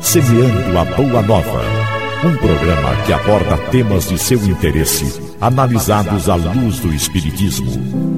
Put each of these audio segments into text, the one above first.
Semeando a Boa Nova, um programa que aborda temas de seu interesse, analisados à luz do Espiritismo.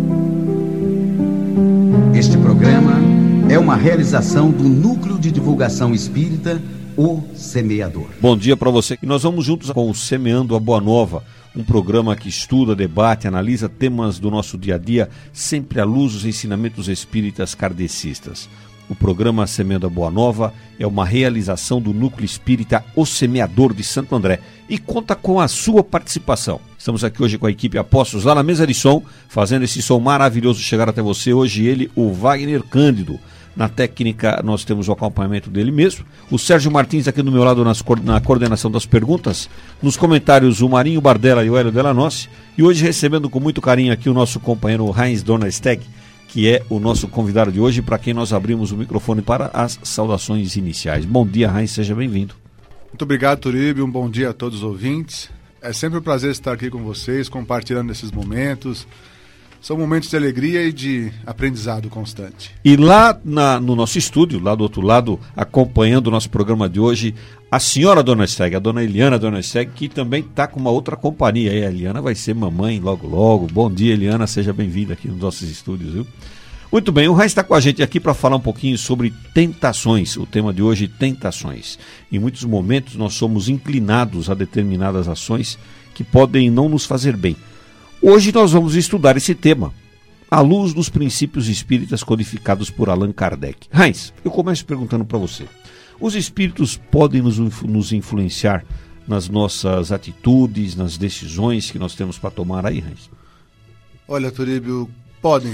Este programa é uma realização do Núcleo de Divulgação Espírita, O Semeador. Bom dia para você. E nós vamos juntos com o Semeando a Boa Nova, um programa que estuda, debate, analisa temas do nosso dia a dia, sempre à luz dos ensinamentos espíritas kardecistas. O programa Semeando a Boa Nova é uma realização do Núcleo Espírita O Semeador de Santo André e conta com a sua participação. Estamos aqui hoje com a equipe Apóstolos lá na mesa de som, fazendo esse som maravilhoso chegar até você. Hoje ele, o Wagner Cândido. Na técnica nós temos o acompanhamento dele mesmo. O Sérgio Martins aqui do meu lado na coordenação das perguntas. Nos comentários o Marinho Bardella e o Hélio Delanossi. E hoje recebendo com muito carinho aqui o nosso companheiro Heinz Donnersteg, que é o nosso convidado de hoje, para quem nós abrimos o microfone para as saudações iniciais. Bom dia, Heinz, seja bem-vindo. Muito obrigado, Turíbio, um bom dia a todos os ouvintes. É sempre um prazer estar aqui com vocês, compartilhando esses momentos. São momentos de alegria e de aprendizado constante. E lá no nosso estúdio, lá do outro lado, acompanhando o nosso programa de hoje, a senhora Donnersteg, a dona Eliana Donnersteg, que também está com uma outra companhia. E a Eliana vai ser mamãe logo logo. Bom dia, Eliana, seja bem-vinda aqui nos nossos estúdios, viu? Muito bem, o Heinz está com a gente aqui para falar um pouquinho sobre tentações. O tema de hoje, tentações. Em muitos momentos nós somos inclinados a determinadas ações que podem não nos fazer bem. Hoje nós vamos estudar esse tema à luz dos princípios espíritas codificados por Allan Kardec. Heinz, eu começo perguntando para você. Os espíritos podem nos influenciar nas nossas atitudes, nas decisões que nós temos para tomar aí, Heinz? Olha, Turíbio, podem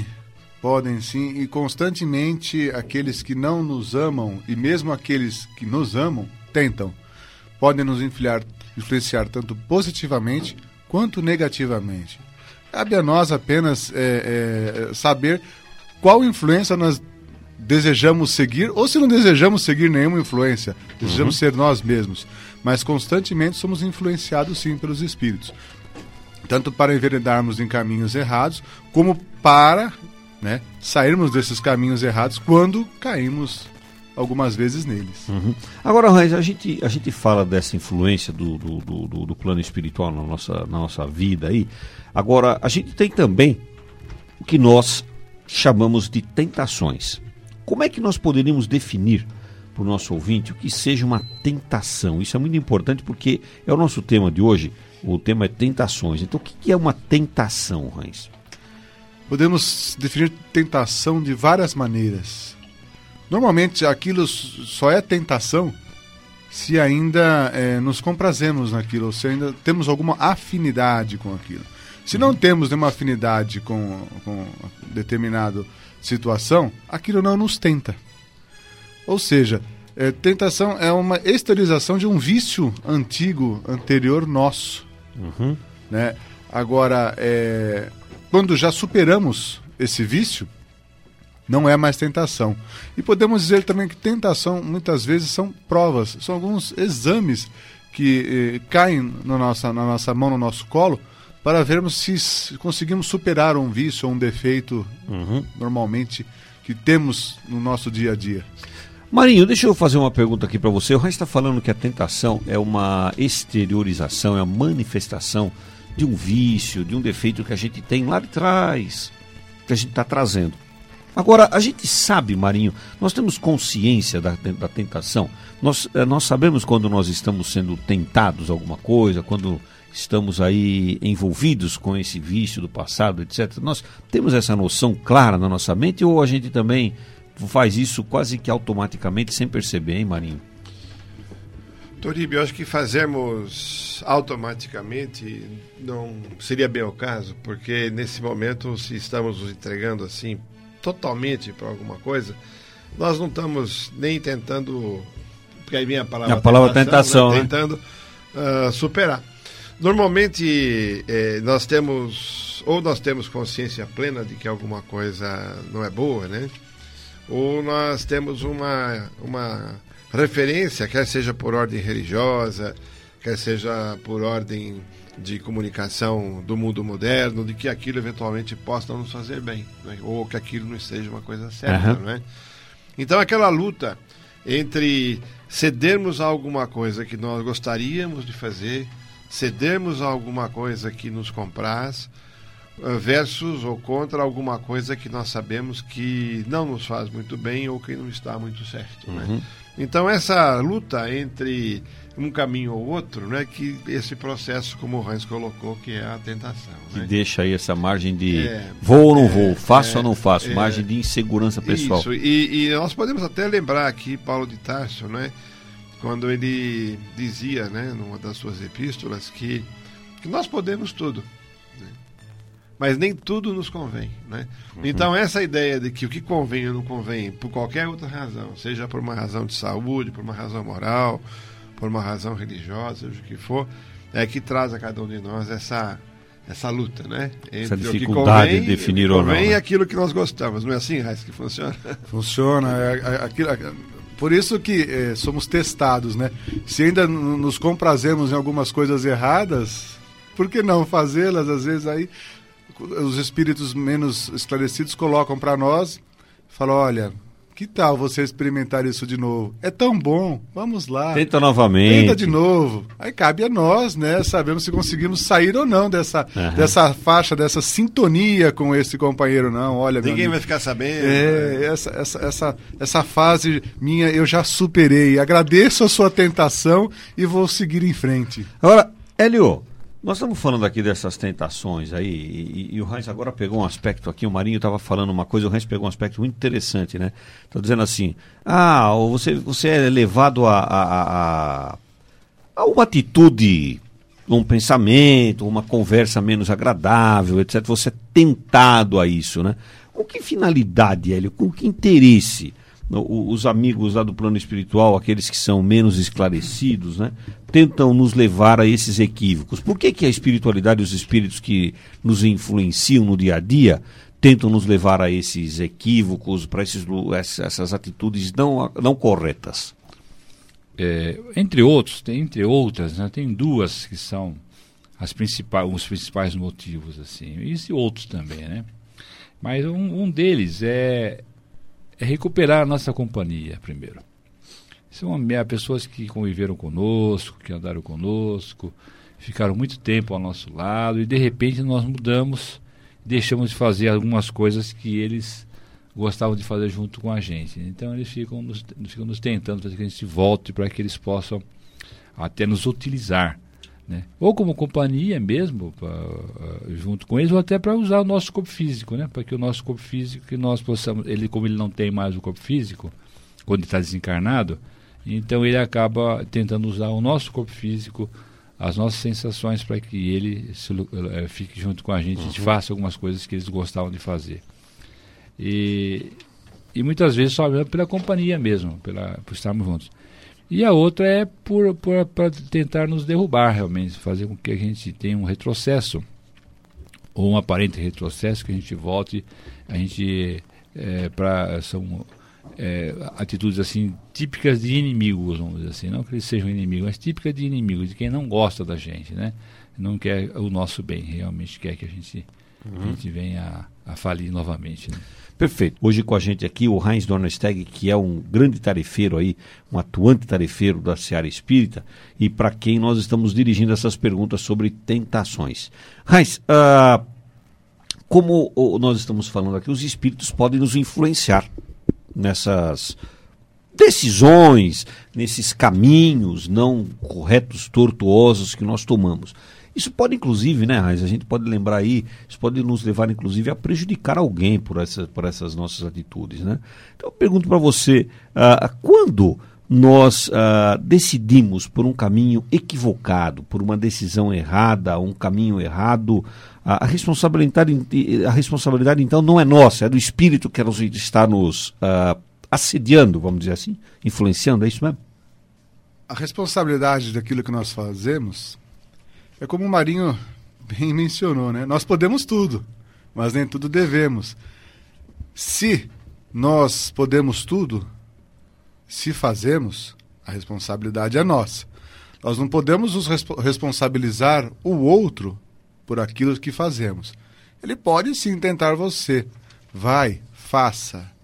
sim, e constantemente aqueles que não nos amam e mesmo aqueles que nos amam tentam. Podem nos influenciar tanto positivamente quanto negativamente. Cabe a nós apenas saber qual influência nós desejamos seguir, ou se não desejamos seguir nenhuma influência, desejamos ser nós mesmos. Mas constantemente somos influenciados sim pelos espíritos. Tanto para enveredarmos em caminhos errados, como para sairmos desses caminhos errados quando caímos algumas vezes neles. Agora, Heinz, a gente fala dessa influência do plano espiritual na nossa vida aí. Agora, a gente tem também o que nós chamamos de tentações. Como é que nós poderíamos definir para o nosso ouvinte o que seja uma tentação? Isso é muito importante porque é o nosso tema de hoje. O tema é tentações. Então, o que é uma tentação, Heinz? Podemos definir tentação de várias maneiras. Normalmente aquilo só é tentação se ainda nos comprazemos naquilo, ou se ainda temos alguma afinidade com aquilo. Se não temos nenhuma afinidade com determinada situação, aquilo não nos tenta. Ou seja, tentação é uma exteriorização de um vício anterior nosso. Né? Agora, quando já superamos esse vício, não é mais tentação. E podemos dizer também que tentação, muitas vezes, são provas, são alguns exames que caem na nossa mão, no nosso colo, para vermos se conseguimos superar um vício ou um defeito, normalmente, que temos no nosso dia a dia. Marinho, deixa eu fazer uma pergunta aqui para você. O Heinz está falando que a tentação é uma exteriorização, é uma manifestação de um vício, de um defeito que a gente tem lá de trás, que a gente está trazendo. Agora, a gente sabe, Marinho, nós temos consciência da tentação. Nós sabemos quando nós estamos sendo tentados a alguma coisa, quando estamos aí envolvidos com esse vício do passado, etc. Nós temos essa noção clara na nossa mente ou a gente também faz isso quase que automaticamente, sem perceber, hein, Marinho? Toríbio, eu acho que fazermos automaticamente não seria bem o caso, porque nesse momento, se estamos nos entregando assim totalmente para alguma coisa, nós não estamos nem tentando, porque aí vem a palavra tentação, né? Tentando superar. Normalmente nós temos consciência plena de que alguma coisa não é boa, né? Ou nós temos uma referência, quer seja por ordem religiosa, quer seja por ordem de comunicação do mundo moderno, de que aquilo eventualmente possa não nos fazer bem, né? Ou que aquilo não seja uma coisa certa, não é? Então aquela luta entre cedermos a alguma coisa que nós gostaríamos de fazer, cedermos a alguma coisa que nos compraz, versus ou contra alguma coisa que nós sabemos que não nos faz muito bem ou que não está muito certo, né? Então essa luta entre um caminho ou outro, né, que esse processo, como o Hans colocou, que é a tentação, que né? deixa aí essa margem de vou ou não vou, faço ou não faço, margem de insegurança pessoal. Isso, e nós podemos até lembrar aqui Paulo de Tarso, né, quando ele dizia, né, numa das suas epístolas, que nós podemos tudo, né, mas nem tudo nos convém, né? Então essa ideia de que o que convém ou não convém por qualquer outra razão, seja por uma razão de saúde, por uma razão moral, por uma razão religiosa, seja o que for, é que traz a cada um de nós essa luta, né? Entre essa dificuldade o que convém, de definir ou não, convém né? aquilo que nós gostamos, não é assim, Raiz, que funciona? Funciona, por isso que somos testados, né? Se ainda nos comprazemos em algumas coisas erradas, por que não fazê-las? Às vezes aí os espíritos menos esclarecidos colocam para nós, falam, olha, que tal você experimentar isso de novo? É tão bom, vamos lá. Tenta novamente. Tenta de novo. Aí cabe a nós, né? Sabemos se conseguimos sair ou não dessa faixa, dessa sintonia com esse companheiro, não. Olha, ninguém vai ficar sabendo. Essa fase minha eu já superei. Agradeço a sua tentação e vou seguir em frente. Agora, Hélio, nós estamos falando aqui dessas tentações aí, e o Hans agora pegou um aspecto aqui, o Marinho estava falando uma coisa, o Hans pegou um aspecto muito interessante, né? Está dizendo assim, você é levado a uma atitude, um pensamento, uma conversa menos agradável, etc. Você é tentado a isso, né? Com que finalidade, Hélio? Com que interesse? Os amigos lá do plano espiritual, aqueles que são menos esclarecidos, né, tentam nos levar a esses equívocos. Por que a espiritualidade e os espíritos que nos influenciam no dia a dia tentam nos levar a esses equívocos, para essas atitudes não corretas? Entre outras, né, tem duas que são os principais motivos, assim, e outros também, né? Mas um deles é recuperar a nossa companhia, primeiro. São pessoas que conviveram conosco, que andaram conosco, ficaram muito tempo ao nosso lado e, de repente, nós mudamos, deixamos de fazer algumas coisas que eles gostavam de fazer junto com a gente. Então, eles ficam nos tentando fazer que a gente volte para que eles possam até nos utilizar, né? Ou como companhia mesmo, junto com eles, ou até para usar o nosso corpo físico, né? Para que o nosso corpo físico, que nós possamos, como ele não tem mais o corpo físico, quando ele está desencarnado, então ele acaba tentando usar o nosso corpo físico, as nossas sensações, para que ele fique junto com a gente, a gente faça algumas coisas que eles gostavam de fazer. E muitas vezes só pela companhia mesmo, por estarmos juntos. E a outra é para tentar nos derrubar, realmente, fazer com que a gente tenha um retrocesso, ou um aparente retrocesso, que a gente volte, são atitudes assim, típicas de inimigos, vamos dizer assim, não que eles sejam inimigos, mas típicas de inimigos, de quem não gosta da gente, né? Não quer o nosso bem, realmente quer que a gente venha a falir novamente, né? Perfeito. Hoje com a gente aqui o Heinz Dornesteg, que é um grande tarefeiro aí, um atuante tarefeiro da Seara Espírita, e para quem nós estamos dirigindo essas perguntas sobre tentações. Heinz, como nós estamos falando aqui, os espíritos podem nos influenciar nessas decisões, nesses caminhos não corretos, tortuosos que nós tomamos. Isso pode, inclusive, né, Raiz, a gente pode lembrar aí, isso pode nos levar, inclusive, a prejudicar alguém por essas nossas atitudes, né? Então, eu pergunto para você, quando nós decidimos por um caminho equivocado, por uma decisão errada, um caminho errado, a responsabilidade, então, não é nossa, é do espírito que está nos assediando, vamos dizer assim, influenciando, é isso mesmo? A responsabilidade daquilo que nós fazemos é como o Marinho bem mencionou, né? Nós podemos tudo, mas nem tudo devemos. Se nós podemos tudo, se fazemos, a responsabilidade é nossa. Nós não podemos nos responsabilizar o outro por aquilo que fazemos. Ele pode sim tentar você. Vai, faça.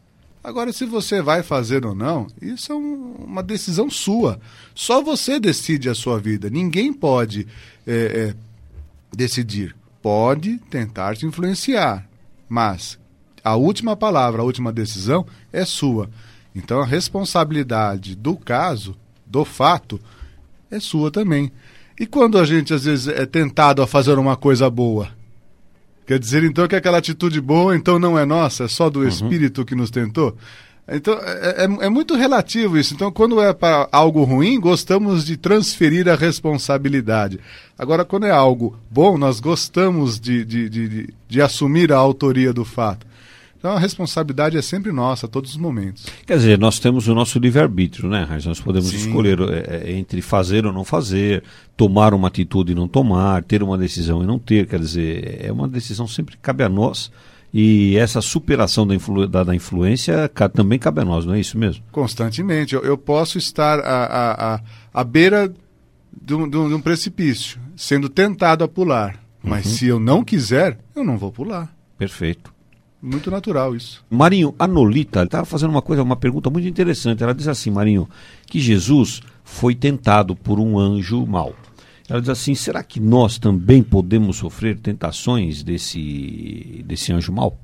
Agora, se você vai fazer ou não, isso é uma decisão sua. Só você decide a sua vida. Ninguém pode decidir. Pode tentar te influenciar, mas a última palavra, a última decisão é sua. Então, a responsabilidade do caso, do fato, é sua também. E quando a gente, às vezes, é tentado a fazer uma coisa boa? Quer dizer, então, que aquela atitude boa, então, não é nossa, é só do Espírito que nos tentou? Então, é muito relativo isso. Então, quando é para algo ruim, gostamos de transferir a responsabilidade. Agora, quando é algo bom, nós gostamos de assumir a autoria do fato. Então, a responsabilidade é sempre nossa, a todos os momentos. Quer dizer, nós temos o nosso livre-arbítrio, né, Raiz? Nós podemos Sim. escolher entre fazer ou não fazer, tomar uma atitude e não tomar, ter uma decisão e não ter. Quer dizer, é uma decisão sempre que cabe a nós. E essa superação da influência também cabe a nós, não é isso mesmo? Constantemente. Eu posso estar à beira de um precipício, sendo tentado a pular. Mas se eu não quiser, eu não vou pular. Perfeito. Muito natural isso. Marinho, a Nolita estava fazendo uma pergunta muito interessante. Ela diz assim, Marinho, que Jesus foi tentado por um anjo mau. Ela diz assim, será que nós também podemos sofrer tentações desse anjo mau?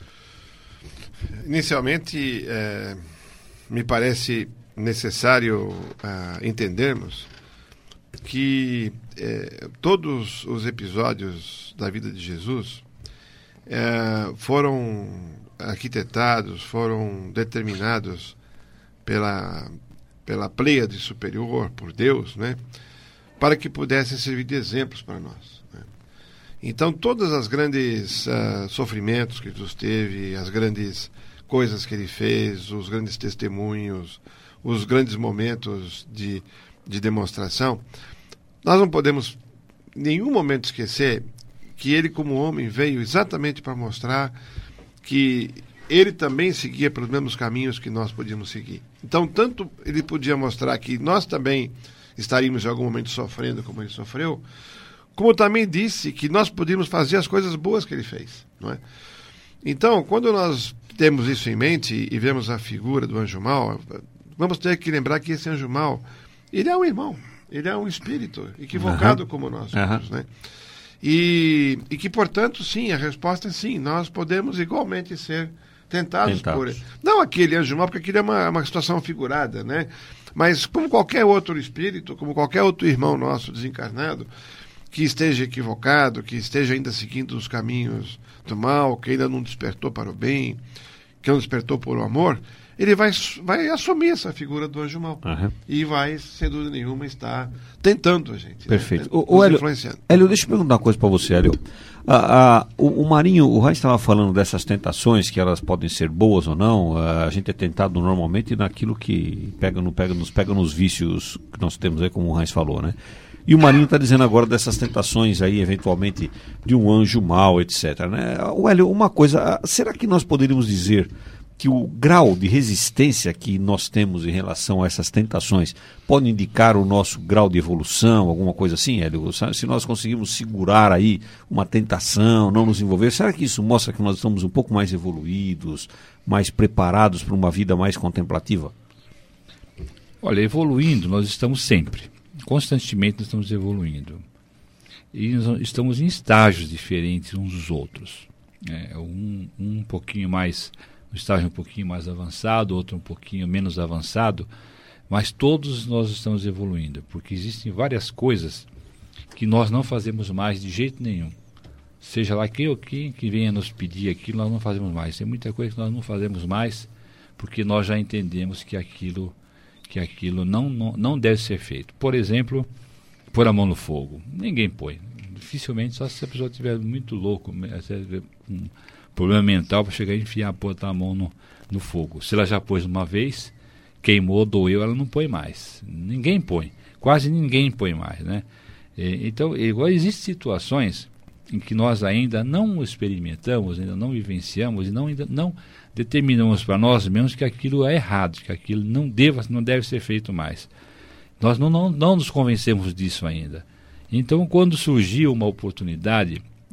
Inicialmente, me parece necessário entendermos que todos os episódios da vida de Jesus foram arquitetados, foram determinados pela Pleiade superior, por Deus, né? Para que pudessem servir de exemplos para nós, né? Então, todas as grandes sofrimentos que Jesus teve, as grandes coisas que ele fez, os grandes testemunhos, os grandes momentos de demonstração, nós não podemos em nenhum momento esquecer que ele, como homem, veio exatamente para mostrar que ele também seguia pelos mesmos caminhos que nós podíamos seguir. Então, tanto ele podia mostrar que nós também estaríamos em algum momento sofrendo como ele sofreu, como também disse que nós podíamos fazer as coisas boas que ele fez, não é? Então, quando nós temos isso em mente e vemos a figura do anjo mau, vamos ter que lembrar que esse anjo mau, ele é um irmão, ele é um espírito equivocado como nós somos, né? E que, portanto, sim, a resposta é sim, nós podemos igualmente ser tentados por ele. Não aquele anjo mau, porque aquilo é uma situação figurada, né? Mas como qualquer outro espírito, como qualquer outro irmão nosso desencarnado, que esteja equivocado, que esteja ainda seguindo os caminhos do mal, que ainda não despertou para o bem, que não despertou por o amor, ele vai assumir essa figura do anjo mau. E vai, sem dúvida nenhuma, estar tentando a gente. Perfeito. Né? O Hélio, deixa eu perguntar uma coisa para você, Hélio. O Marinho, o Raiz estava falando dessas tentações, que elas podem ser boas ou não. A gente é tentado normalmente naquilo que nos pega nos vícios que nós temos aí, como o Raiz falou, né? E o Marinho está dizendo agora dessas tentações aí, eventualmente, de um anjo mau, etc, né? O Hélio, uma coisa, será que nós poderíamos dizer que o grau de resistência que nós temos em relação a essas tentações pode indicar o nosso grau de evolução, alguma coisa assim, Hélio? Se nós conseguimos segurar aí uma tentação, não nos envolver, será que isso mostra que nós estamos um pouco mais evoluídos, mais preparados para uma vida mais contemplativa? Olha, evoluindo nós estamos sempre, constantemente nós estamos evoluindo. E nós estamos em estágios diferentes uns dos outros. Um pouquinho mais... um estágio um pouquinho mais avançado, outro um pouquinho menos avançado, mas todos nós estamos evoluindo, porque existem várias coisas que nós não fazemos mais de jeito nenhum. Seja lá quem venha nos pedir aquilo, nós não fazemos mais. Tem muita coisa que nós não fazemos mais, porque nós já entendemos que aquilo não deve ser feito. Por exemplo, pôr a mão no fogo. Ninguém põe. Dificilmente, só se a pessoa estiver muito louco, problema mental para chegar e botar a mão no fogo. Se ela já pôs uma vez, queimou, doeu, ela não põe mais. Ninguém põe. Quase ninguém põe mais, né? Então, igual existem situações em que nós ainda não experimentamos, ainda não vivenciamos e ainda não determinamos para nós mesmos que aquilo é errado, que aquilo não deve ser feito mais. Nós não nos convencemos disso ainda. Então, quando surgiu uma oportunidade,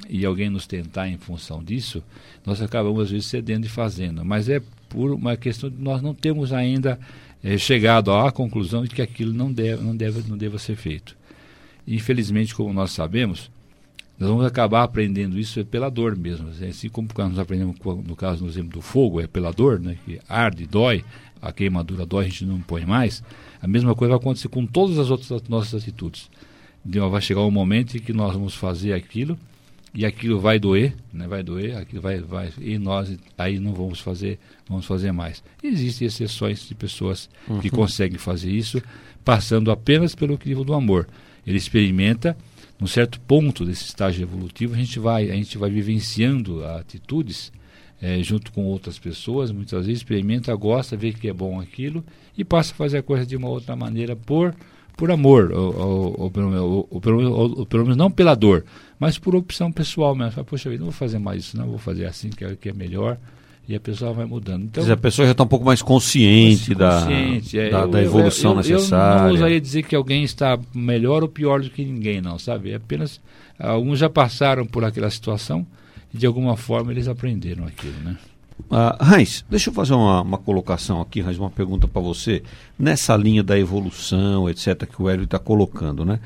e alguém nos tentar em função disso, nós acabamos às vezes cedendo e fazendo, mas é por uma questão de nós não termos ainda chegado à conclusão de que aquilo não deva ser feito. Infelizmente, como nós sabemos, nós vamos acabar aprendendo isso pela dor mesmo. Assim como nós aprendemos, no caso, no exemplo do fogo, é pela dor, né, que arde, dói, a queimadura dói, a gente não põe mais. A mesma coisa vai acontecer com todas as outras nossas atitudes. Então, vai chegar um momento em que nós vamos fazer aquilo, e aquilo vai doer, né, aquilo vai, e nós aí não vamos fazer mais. Existem exceções de pessoas que conseguem fazer isso, passando apenas pelo crivo do amor. Ele experimenta, num certo ponto desse estágio evolutivo, a gente vai vivenciando atitudes junto com outras pessoas, muitas vezes experimenta, gosta, vê que é bom aquilo e passa a fazer a coisa de uma outra maneira por amor, ou pelo menos não pela dor, mas por opção pessoal mesmo. Fala, poxa vida, não vou fazer mais isso, não, vou fazer assim, que é melhor, e a pessoa vai mudando. Então, a pessoa já está um pouco mais consciente da evolução necessária. Eu não ousaria dizer que alguém está melhor ou pior do que ninguém, não, sabe? É apenas, alguns já passaram por aquela situação e de alguma forma eles aprenderam aquilo, né? Heinz, deixa eu fazer uma colocação aqui, Heinz, uma pergunta para você, nessa linha da evolução, etc., que o Hélio está colocando, né?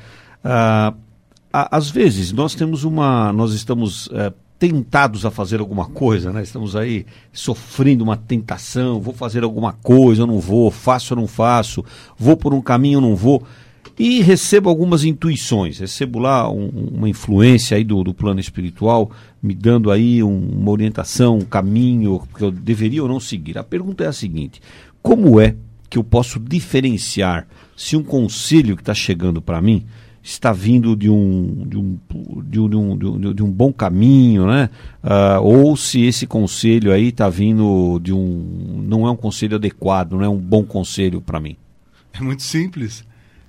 Às vezes nós estamos tentados a fazer alguma coisa, né? Estamos aí sofrendo uma tentação, vou fazer alguma coisa, eu não vou, faço ou não faço, vou por um caminho ou não vou, e recebo algumas intuições, recebo lá uma influência aí do plano espiritual, me dando aí uma orientação, um caminho que eu deveria ou não seguir. A pergunta é a seguinte: como é que eu posso diferenciar se um conselho que está chegando para mim está vindo de um bom caminho, né? Ou se esse conselho aí está vindo não é um conselho adequado, não é um bom conselho para mim? É muito simples.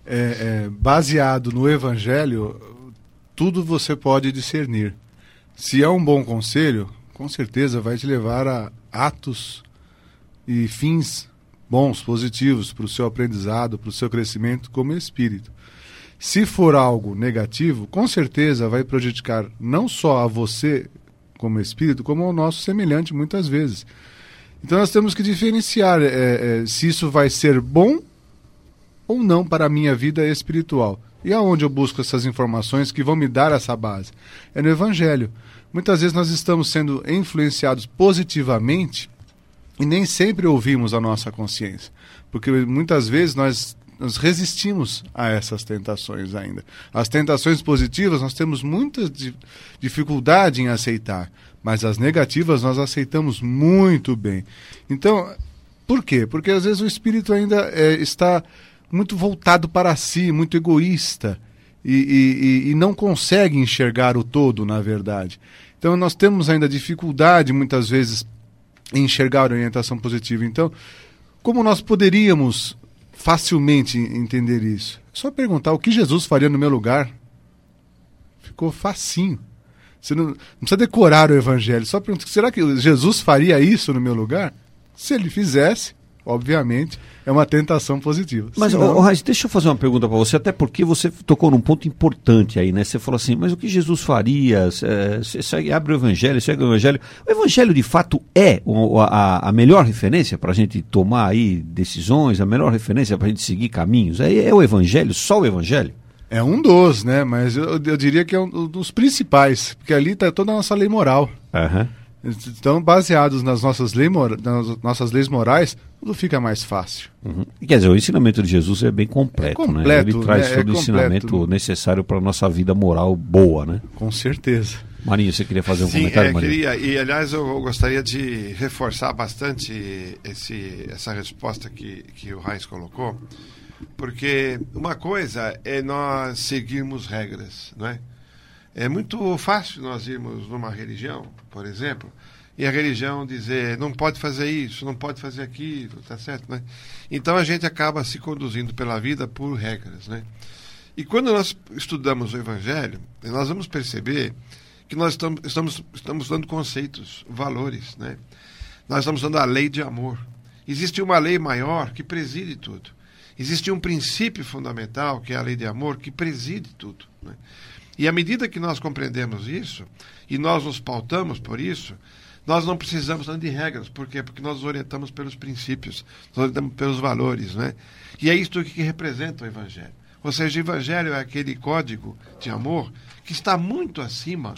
Baseado no Evangelho, tudo você pode discernir. Se é um bom conselho, com certeza vai te levar a atos e fins bons, positivos para o seu aprendizado, para o seu crescimento como espírito. Se for algo negativo, com certeza vai prejudicar não só a você como espírito, como ao nosso semelhante muitas vezes. Então nós temos que diferenciar se isso vai ser bom ou não para a minha vida espiritual. E aonde eu busco essas informações que vão me dar essa base? É no Evangelho. Muitas vezes nós estamos sendo influenciados positivamente e nem sempre ouvimos a nossa consciência. Porque muitas vezes nós resistimos a essas tentações ainda. As tentações positivas nós temos muita dificuldade em aceitar, mas as negativas nós aceitamos muito bem. Então, por quê? Porque às vezes o espírito ainda está muito voltado para si, muito egoísta, e não consegue enxergar o todo, na verdade. Então nós temos ainda dificuldade, muitas vezes, em enxergar a orientação positiva. Então, como nós poderíamos facilmente entender isso? É só perguntar o que Jesus faria no meu lugar. Ficou facinho. Você não precisa decorar o Evangelho, só perguntar, será que Jesus faria isso no meu lugar? Se ele fizesse, obviamente, é uma tentação positiva. Mas, Raiz, deixa eu fazer uma pergunta para você, até porque você tocou num ponto importante aí, né? Você falou assim, mas o que Jesus faria? Você abre o Evangelho, segue o Evangelho. O Evangelho, de fato, é a melhor referência para a gente tomar aí decisões, a melhor referência para a gente seguir caminhos? É o Evangelho, só o Evangelho? É um dos, né? Mas eu diria que é um dos principais, porque ali está toda a nossa lei moral. Aham. Então, baseados nas nossas leis morais, tudo fica mais fácil. Uhum. Quer dizer, o ensinamento de Jesus é bem completo, né? Ele traz todo o ensinamento necessário para a nossa vida moral boa, né? Com certeza. Marinho, você queria fazer um comentário, Marinho? Queria, e aliás eu gostaria de reforçar bastante essa resposta que o Heinz colocou, porque uma coisa é nós seguirmos regras, não é? É muito fácil nós irmos numa religião, por exemplo, e a religião dizer não pode fazer isso, não pode fazer aquilo, tá certo, né? Então a gente acaba se conduzindo pela vida por regras, né? E quando nós estudamos o Evangelho, nós vamos perceber que nós estamos dando conceitos, valores, né? Nós estamos dando a lei de amor. Existe uma lei maior que preside tudo. Existe um princípio fundamental, que é a lei de amor, que preside tudo, né? E à medida que nós compreendemos isso, e nós nos pautamos por isso, nós não precisamos de regras. Por quê? Porque nós nos orientamos pelos princípios, nós orientamos pelos valores, né? E é isto que representa o Evangelho. Ou seja, o Evangelho é aquele código de amor que está muito acima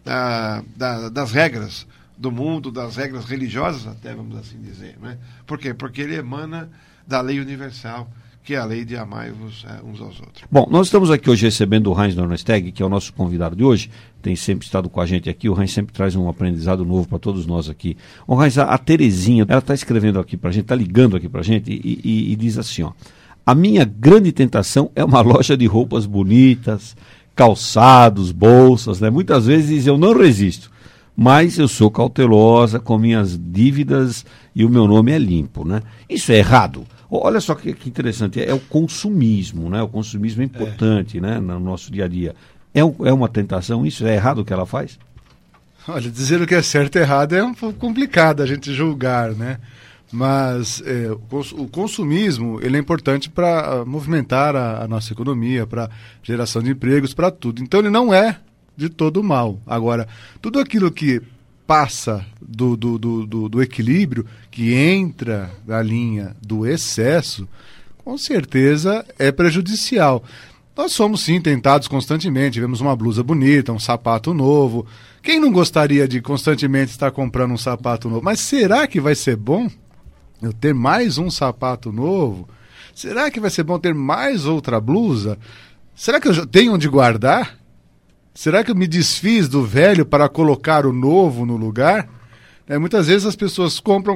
das regras do mundo, das regras religiosas, até, vamos assim dizer, né? Por quê? Porque ele emana da lei universal, que é a lei de amai-vos uns aos outros. Bom, nós estamos aqui hoje recebendo o Heinz Nornesteg, que é o nosso convidado de hoje, tem sempre estado com a gente aqui. O Heinz sempre traz um aprendizado novo para todos nós aqui. O Heinz, a Terezinha, ela está escrevendo aqui para a gente, está ligando aqui para a gente e diz assim, ó: a minha grande tentação é uma loja de roupas bonitas, calçados, bolsas, né? Muitas vezes eu não resisto, mas eu sou cautelosa com minhas dívidas e o meu nome é limpo, né? Isso é errado. Olha só que interessante, é o consumismo, né? O consumismo é importante, né? No nosso dia a dia. É uma tentação isso? É errado o que ela faz? Olha, dizer o que é certo e errado é um pouco complicado a gente julgar, né? Mas o consumismo, ele é importante para movimentar a nossa economia, para geração de empregos, para tudo. Então ele não é de todo mal. Agora, tudo aquilo que passa do equilíbrio, que entra na linha do excesso, com certeza é prejudicial. Nós somos sim tentados constantemente, vemos uma blusa bonita, um sapato novo. Quem não gostaria de constantemente estar comprando um sapato novo? Mas será que vai ser bom eu ter mais um sapato novo? Será que vai ser bom ter mais outra blusa? Será que eu já tenho onde guardar? Será que eu me desfiz do velho para colocar o novo no lugar? Muitas vezes as pessoas compram,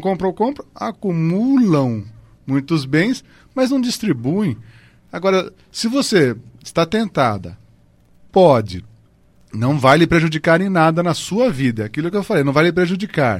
acumulam muitos bens, mas não distribuem. Agora, se você está tentada, pode, não vai lhe prejudicar em nada na sua vida. Aquilo que eu falei, não vai lhe prejudicar.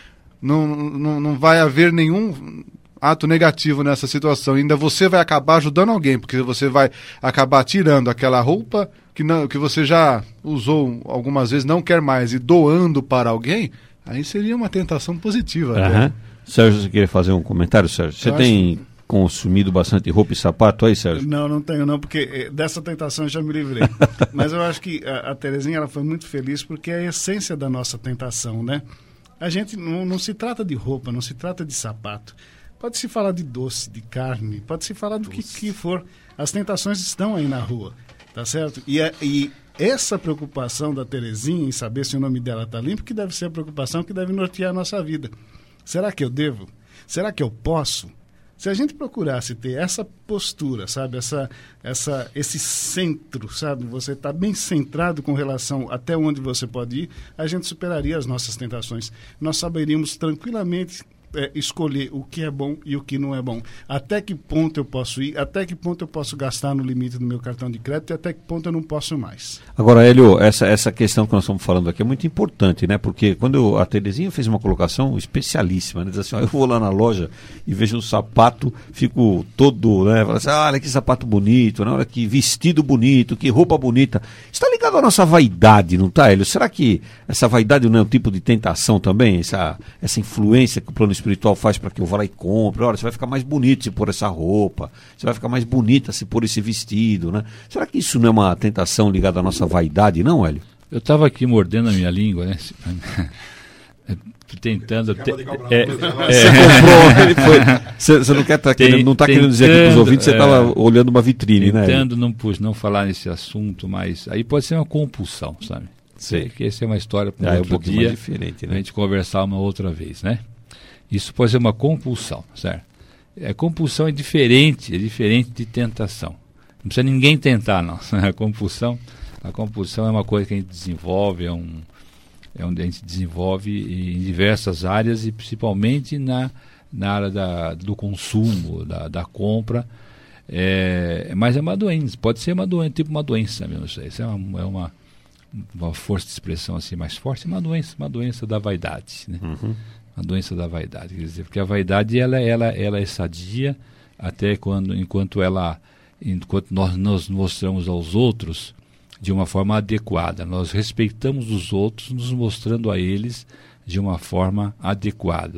Não vai haver nenhum ato negativo nessa situação. Ainda você vai acabar ajudando alguém, porque você vai acabar tirando aquela roupa que você já usou algumas vezes, não quer mais, e doando para alguém, aí seria uma tentação positiva. Né? Sérgio, você queria fazer um comentário, Sérgio? Você tem consumido bastante roupa e sapato aí, Sérgio? Não tenho não, porque dessa tentação eu já me livrei. Mas eu acho que a Terezinha ela foi muito feliz porque é a essência da nossa tentação, né? A gente não se trata de roupa, não se trata de sapato. Pode-se falar de doce, de carne, pode-se falar do que for. As tentações estão aí na rua, tá certo? E essa preocupação da Terezinha em saber se o nome dela está limpo, que deve ser a preocupação que deve nortear a nossa vida. Será que eu devo? Será que eu posso? Se a gente procurasse ter essa postura, sabe, esse centro, sabe, você está bem centrado com relação até onde você pode ir, a gente superaria as nossas tentações. Nós saberíamos tranquilamente escolher o que é bom e o que não é bom. Até que ponto eu posso ir, até que ponto eu posso gastar no limite do meu cartão de crédito e até que ponto eu não posso mais. Agora, Hélio, essa questão que nós estamos falando aqui é muito importante, né? Porque quando a Terezinha fez uma colocação especialíssima, né? Diz assim, eu vou lá na loja e vejo um sapato, fico todo, né? Fala assim, olha que sapato bonito, né? Olha que vestido bonito, que roupa bonita. Está ligado à nossa vaidade, não está, Hélio? Será que essa vaidade não é um tipo de tentação também? Essa influência que o plano espiritual faz para que eu vá lá e compre. Olha, você vai ficar mais bonito se pôr essa roupa, você vai ficar mais bonita se pôr esse vestido, né? Será que isso não é uma tentação ligada à nossa vaidade, não, Hélio? Eu estava aqui mordendo a minha língua, né? Tentando... Você comprou, ele foi... Você não quer não está querendo dizer aqui para os ouvintes, você estava olhando uma vitrine, né? Tentando não falar nesse assunto, mas aí pode ser uma compulsão, sabe? Sei que essa é uma história para outro dia, mais diferente, né? A gente conversar uma outra vez, né? Isso pode ser uma compulsão, certo? A compulsão é diferente de tentação. Não precisa ninguém tentar, não. A compulsão é uma coisa que a gente desenvolve, a gente desenvolve em diversas áreas e principalmente na área do consumo, da compra. Mas é uma doença, pode ser uma doença, tipo uma doença mesmo. Isso é uma força de expressão assim mais forte, uma doença da vaidade, né? Uhum. A doença da vaidade, quer dizer, porque a vaidade ela é sadia até enquanto nós nos mostramos aos outros de uma forma adequada. Nós respeitamos os outros, nos mostrando a eles de uma forma adequada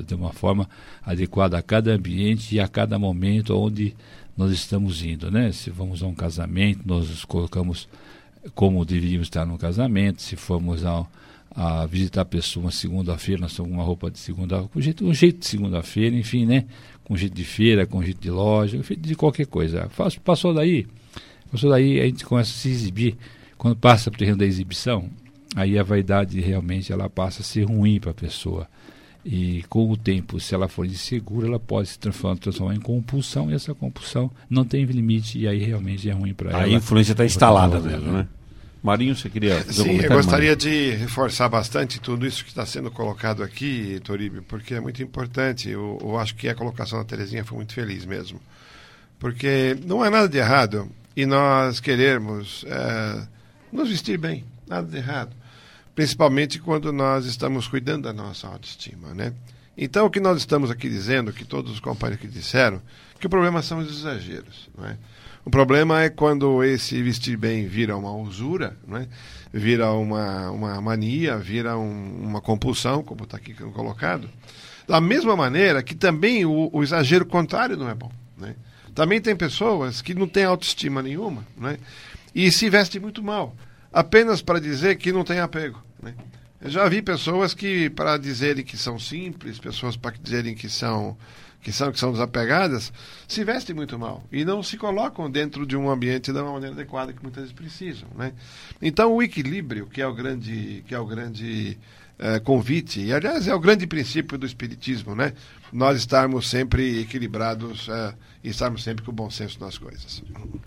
a cada ambiente e a cada momento onde nós estamos indo, né? Se vamos a um casamento, nós colocamos como deveríamos estar no casamento. Se formos a visitar a pessoa uma segunda-feira, nós temos uma roupa de segunda, com jeito de segunda-feira, enfim, né? Com jeito de feira, com jeito de loja, de qualquer coisa. Passou daí, a gente começa a se exibir. Quando passa para o terreno da exibição, aí a vaidade realmente ela passa a ser ruim para a pessoa. E com o tempo, se ela for insegura, ela pode se transformar em compulsão, e essa compulsão não tem limite, e aí realmente é ruim para ela. A influência está instalada mesmo, né? Marinho, você queria fazer um Sim, comentário? eu gostaria de reforçar bastante tudo isso que está sendo colocado aqui, Toribio, porque é muito importante. Eu acho que a colocação da Terezinha foi muito feliz mesmo. Porque não há nada de errado em nós querermos nos vestir bem, nada de errado. Principalmente quando nós estamos cuidando da nossa autoestima, né? Então, o que nós estamos aqui dizendo, que todos os companheiros que disseram, que o problema são os exageros, não é? O problema é quando esse vestir bem vira uma usura, né? Vira uma mania, vira uma compulsão, como está aqui colocado. Da mesma maneira que também o exagero contrário não é bom, né? Também tem pessoas que não têm autoestima nenhuma, né? E se vestem muito mal, apenas para dizer que não tem apego, né? Eu já vi pessoas que, para dizerem que são simples, pessoas para dizerem que são desapegadas, se vestem muito mal e não se colocam dentro de um ambiente da maneira adequada que muitas vezes precisam, né? Então o equilíbrio, que é o grande convite, e aliás é o grande princípio do espiritismo, né? Nós estarmos sempre equilibrados e estarmos sempre com o bom senso nas coisas.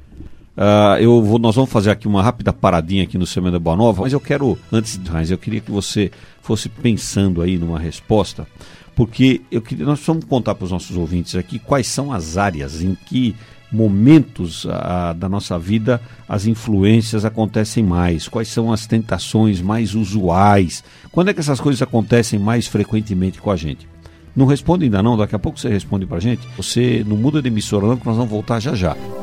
Nós vamos fazer aqui uma rápida paradinha aqui no Semana Boa Nova, mas eu queria que você fosse pensando aí numa resposta, porque nós vamos contar para os nossos ouvintes aqui quais são as áreas, em que momentos da nossa vida as influências acontecem mais, quais são as tentações mais usuais, quando é que essas coisas acontecem mais frequentemente com a gente. Não responde ainda não, daqui a pouco você responde para a gente. Você não muda de emissora não, que nós vamos voltar já já.